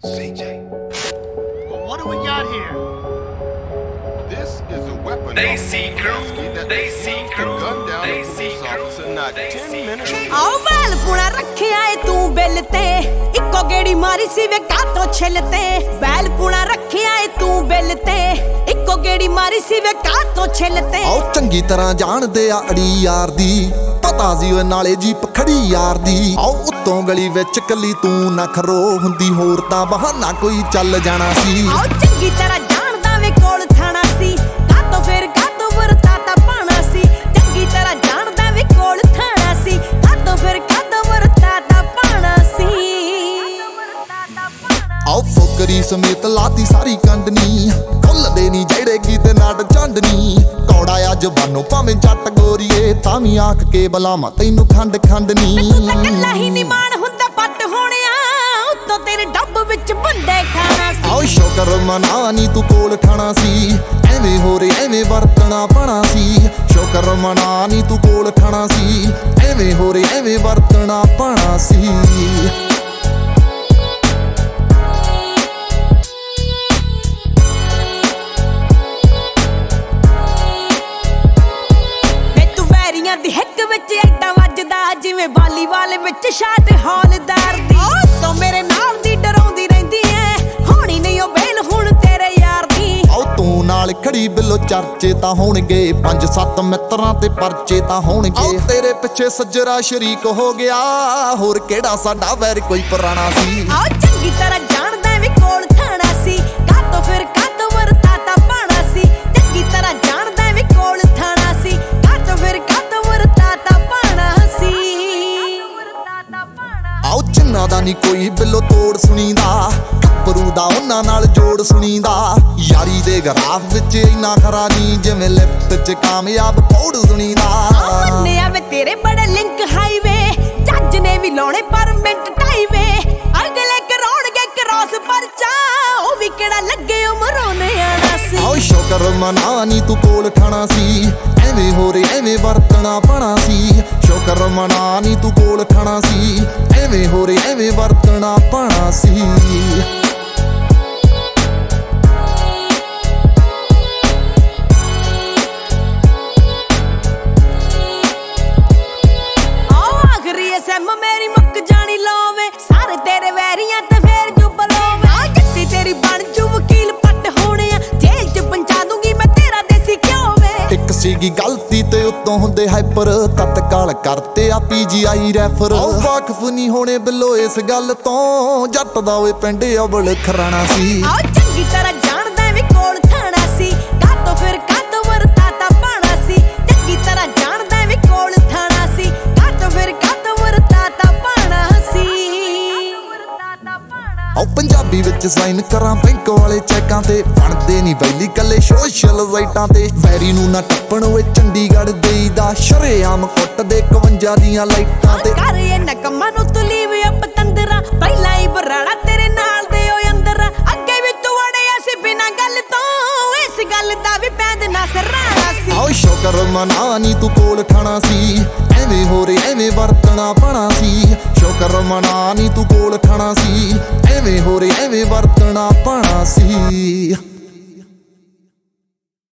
CJ. Well, what do we got here? This is a weapon. They see crew. They see crew. Gun down They a see police crew. officer not 10 minutes. ਆਓ ਵੈਲ ਪੁਣਾ ਰੱਖਿਆ ਏ ਤੂੰ bill ਤੇ ਇੱਕੋ ਗੇੜੀ ਮਾਰੀ ਸੀ ਵੇ ਕਾਤੋਂ ਛਿੱਲ ਤੇ ਵੈਲ ਪੁਣਾ ਰੱਖਿਆ ਏ ਤੂੰ ਬਿੱਲ ਤੇ ਇੱਕੋ ਗੇੜੀ ਮਾਰੀ ਸੀ ਵੇ ਕਾਤੋਂ ਛਿੱਲ ਤੇ ਆਓ ਚੰਗੀ ਤਰ੍ਹਾਂ ਜਾਣਦੇ ਆ ਅੜੀ ਯਾਰ ਦੀ ਪਤਾ ਸੀ ਓਏ ਨਾਲੇ ਜੀਪ ਖੜੀ ਯਾਰ ਦੀ ਆਓ ਉੱਤੋਂ ਗਲੀ ਵਿੱਚ ਕੱਲੀ ਤੂੰ ਨਾ ਖਰੋ ਹੁੰਦੀ ਹੋਰ ਤਾਂ ਬਹਾਨਾ ਕੋਈ ਚੱਲ ਜਾਣਾ ਸੀ ਆਓ ਚੰਗੀ ਤਰ੍ਹਾਂ ਜਾਣਦਾ ਵੇ ਕੋਲ ਥਾਣਾ ਸੀ ਕਾਤੋਂ ਫਿਰ ਕਾਤੋਂ ਵਰਤਾ ਤਾਂ ਪਾਣਾ ਸੀ ਚੰਗੀ ਤਰ੍ਹਾਂ ਜਾਣਦਾ ਵੇ ਕੋਲ ਥਾਣਾ ਸੀ ਕਾਤੋਂ ਫਿਰ ਕਾਤੋਂ ਵਰਤਾ ਤਾਂ ਪਾਣਾ ਸੀ ਆਓ ਫੋਕਰੀ ਸਮੇਤ ਲਾਤੀ ਸਾਰੀ ਕੰਡਨੀ ਖੁੱਲਦੇ ਨਹੀਂ ਜਿਹੜੇ ਗੀਤ ਨਾਟ ਚੰਡਨੀ ਕੌੜਾ ਆ ਜ਼ਬਾਨੋਂ ਭਾਵੇਂ ਜੱਟ ਗੋਰੀਏ ਤਾਂ ਵੀ ਆਖ ਕੇ ਬਲਾਵਾਂ ਤੈਨੂੰ ਖੰਡ ਖੰਡਨੀ ਤੂੰ ਤਾਂ ਕੱਲਾ ਹੀ ਨਹੀਂ ਮਾਣ ਹੁੰਦਾ ਪੱਟ ਹੋਣਿਆ ਉੱਤੋਂ ਤੇਰੇ ਡੱਬ ਵਿੱਚ ਬੰਦੇ ਖਾਣਾ ਸੀ ਆਓ ਸ਼ੁਕਰ ਮਨਾ ਨੀ ਤੂੰ ਕੋਲ ਖਾਣਾ ਸੀ ਐਵੇਂ ਹੋ ਰੇ ਐਵੇਂ ਵਰਤਣਾ ਪਣਾ ਸੀ ਸ਼ੁਕਰ ਮਨਾ ਨੀ ਤੂੰ ਕੋਲ ਖਾਣਾ ਸੀ ਐਵੇਂ ਹੋ ਰੇ ਐਵੇਂ ਵਰਤਣਾ ਪਣਾ ਸੀ ਦੀ ਹਿੱਕ ਵਿੱਚ ਐਡਾ ਵੱਜਦਾ ਜਿਵੇਂ ਵਾਲੀਬਾਲ ਵਿੱਚ ਸ਼ਾਟ ਹੌਲਦਾਰ ਦੀ ਤੂੰ ਮੇਰੇ ਨਾਲ ਦੀ ਡਰਾਉਂਦੀ ਰਹਿੰਦੀ ਐ ਹੋਣੀ ਨਹੀਂ ਉਹ ਬੇਲ ਹੁਣ ਤੇਰੇ ਯਾਰ ਦੀ ਆਓ ਤੂੰ ਨਾਲ ਖੜੀ ਬਿੱਲੋ ਚਰਚੇ ਤਾਂ ਹੋਣਗੇ 5-7 ਮਿੱਤਰਾਂ ਤੇ ਪਰਚੇ ਤਾਂ ਹੋਣਗੇ ਆਓ ਤੇਰੇ ਪਿੱਛੇ ਸੱਜਰਾ ਸ਼ਰੀਕ ਹੋ ਗਿਆ ਹੋਰ ਕਿਹੜਾ ਸਾਡਾ ਵੈਰ ਕੋਈ ਪੁਰਾਣਾ ਸੀ ਆਓ ਚੰਗੀ ਤਰ੍ਹਾਂ ਜਾਣਦਾ ਵੀ ਕੋਲ ਥਾਣਾ ਸੀ ਕਾਤੋਂ ਫਿਰ ਕਾਤੋਂ ਵਰਤਾ ਤਾਂ ਪਾਣਾ ਸੀ ਚੰਗੀ ਤਰ੍ਹਾਂ ਜਾਣਦਾ ਵੀ ਕੋਲ ਥਾਣਾ ਸੀ ਕਾਤੋਂ ਫਿਰ ਆਓ ਚੰਨਾ ਦਾ ਨੀ ਕੋਈ ਬਿੱਲੋ ਤੋੜ ਸੁਣੀਦਾ ਗੱਭਰੂ ਦਾ ਉਹਨਾਂ ਨਾਲ ਜੋੜ ਸੁਣੀਦਾ ਯਾਰੀ ਦੇ ਗਰਾਫ ਵਿੱਚ ਇੰਨਾ ਖਰਾ ਨਹੀਂ ਜਿਵੇਂ ਲਿਫਟ 'ਚ ਕਾਮਯਾਬ ਪੌੜ ਸੁਣੀਦਾ ਮੰਨਿਆ ਵੇ ਤੇਰੇ ਬੜੇ ਲਿੰਕ ਹਾਈਵੇ ਜੱਜ ਨੇ ਵੀ ਲਾਉਣੇ ਪਰਮਿਟ ਟਾਈਵੇ ਅਗਲੇ ਕਰਾਉਣਗੇ ਕ੍ਰਾਸ ਪਰਚਾ ਉਹ ਵੀ ਕਿਹੜਾ ਲੱਗੇ ਉਮਰੋਂ ਨਿਆਣਾ ਸੀ ਆਓ ਸ਼ੁਕਰ ਮਨਾ ਨੀ ਤੂੰ ਕੋਲ ਖਾਣਾ ਸੀ ਐਵੇਂ ਹੋ ਰੇ ਐਵੇਂ ਵਰਤਣਾ ਪਣਾ ਸੀ ਸ਼ੁਕਰ ਮਨਾ ਨੀ ਤੂੰ ਕੋਲ ਖਾਣਾ ਸੀ ਐਵੇਂ ਹੋ ਰੇ ਐਵੇਂ ਵਰਤਣਾ ਪਣਾ ਸੀ ਸੈਮ ਮੇਰੀ ਮੁੱਕ ਜਾਣੀ ਲੋਵੇ ਸਾਰੇ ਤੇਰੇ ਵੈਰੀਆਂ ਤੇ ਫੇਰ ਜੁਬਲੋਵੇ ਆ ਜੱਟੀ ਤੇਰੀ ਬਣ ਜੂ ਵਕੀਲ ਪੱਟ ਹੋਣਿਆ ਜੇਲ੍ਹ 'ਚ ਪਹੁੰਚਾ ਦੂੰਗੀ ਮੈਂ ਤੇਰਾ ਦੇਸੀ ਘਿਓ ਵੇ ਇੱਕ ਸੀਗੀ ਗਲਤੀ ਤੇ ਉੱਤੋਂ ਹੁੰਦੇ ਹਾਈਪਰ ਤਤਕਾਲ ਕਰਤੇ ਆ PGI ਰੈਫਰ ਵਾਕਫ ਨਹੀਂ ਹੋਣੇ ਬਿੱਲੋ ਇਸ ਗੱਲ ਤੋਂ ਜੱਟ ਦਾ ਓਏ ਪਿੰਡ ਅਬਲ ਖਰਾਣਾ ਸੀ ਆਓ ਚੰਗੀ ਤਰ੍ਹਾਂ ਜਾਣਦਾ ਵੀ ਕੋਲ ਥਾਣਾ ਸੀ ਕਾਤੋਂ ਫਿਰ ਕਾਤੋਂ ਵਰਤਾ ਤਾਂ ਪਾਣਾ ਸੀ ਚੰਗੀ ਤਰ੍ਹਾਂ ਜਾਣਦਾ ਵੀ ਕੋਲ ਥਾਣਾ ਸੀ ਕਾਤੋਂ ਫਿਰ ਆਓ ਪੰਜਾਬੀ ਵਿੱਚ ਸਾਈਨ ਕਰਾਂ ਬੈਂਕ ਵਾਲੇ ਚੈੱਕਾਂ ਤੇ ਬਣਦੇ ਨਹੀਂ ਵੈਲੀ ਕੱਲੇ ਸੋਸ਼ਲ ਸਾਈਟਾਂ ਤੇ ਵੈਰੀ ਨੂੰ ਨਾ ਟੱਪਣ ਓਏ ਚੰਡੀਗੜ੍ਹ ਦੇਈਦਾ ਸ਼ਰੇਆਮ ਕੁੱਟ ਦੇ 51 ਦੀਆਂ ਲਾਈਟਾਂ ਤੇ ਕਰ ਇਹਨਾਂ ਕੰਮਾਂ ਨੂੰ ਤੂੰ ਲੀਵ ਅਪ ਤੰਦਰਾ ਪਹਿਲਾਂ ਹੀ ਬਰਾੜਾ ਤੇਰੇ ਨਾਲ ਦੇ ਓਏ ਅੰਦਰ ਅੱਗੇ ਵੀ ਤੂੰ ਵੜਿਆ ਸੀ ਬਿਨਾਂ ਗੱਲ ਤੋਂ ਇਸ ਗੱਲ ਦਾ ਵੀ ਪੈਂਦ ਨਾ ਸਰਾਣਾ ਸੀ ਆਓ ਸ਼ੁਕਰ ਮਨਾ ਨੀ ਤੂੰ ਕੋਲ ਖਾਣਾ ਸੀ ਐਵੇਂ ਹੋ ਰੇ ਐਵੇਂ ਵਰਤਣਾ ਪਣਾ ਸੀ ਸ਼ੁਕਰ ਮਨਾ ਨੀ ਤੂੰ ਕੋਲ ਖਾਣਾ ਸੀ ਐਵੇਂ ਹੋ ਰੇ ਐਵੇਂ ਵਰਤਣਾ ਪਣਾ ਸੀ